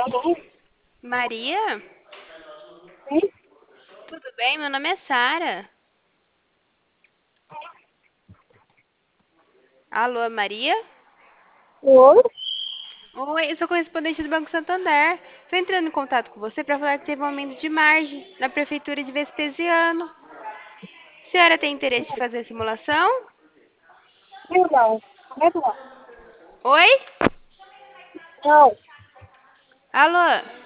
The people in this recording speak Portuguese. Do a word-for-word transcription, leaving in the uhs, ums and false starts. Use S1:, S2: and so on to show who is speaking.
S1: Alô?
S2: Maria?
S1: Sim?
S2: Tudo bem? Meu nome é Sara. Alô, Maria?
S1: Oi?
S2: Oi, eu sou correspondente do Banco Santander. Estou entrando em contato com você para falar que teve um aumento de margem na Prefeitura de Vespasiano. A senhora tem interesse em fazer a simulação?
S1: Eu não. Como é que é?
S2: Oi?
S1: Não.
S2: Alô?